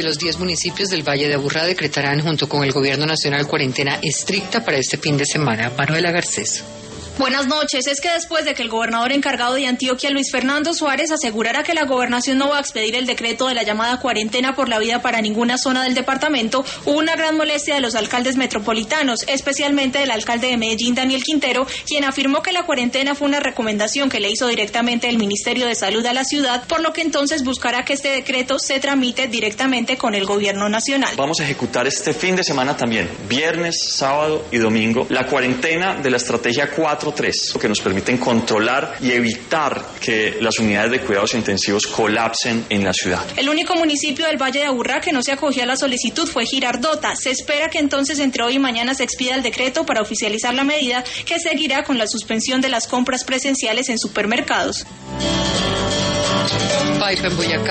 los 10 municipios del Valle de Aburrá decretarán junto con el Gobierno Nacional cuarentena estricta para este fin de semana. Manuela Garcés. Buenas noches. Es que después de que el gobernador encargado de Antioquia, Luis Fernando Suárez, asegurara que la gobernación no va a expedir el decreto de la llamada cuarentena por la vida para ninguna zona del departamento, hubo una gran molestia de los alcaldes metropolitanos, especialmente del alcalde de Medellín, Daniel Quintero, quien afirmó que la cuarentena fue una recomendación que le hizo directamente el Ministerio de Salud a la ciudad, por lo que entonces buscará que este decreto se tramite directamente con el gobierno nacional. Vamos a ejecutar este fin de semana también, viernes, sábado y domingo, la cuarentena de la estrategia 4-3, que nos permiten controlar y evitar que las unidades de cuidados intensivos colapsen en la ciudad. El único municipio del Valle de Aburrá que no se acogió a la solicitud fue Girardota. Se espera que entonces entre hoy y mañana se expida el decreto para oficializar la medida, que seguirá con la suspensión de las compras presenciales en supermercados.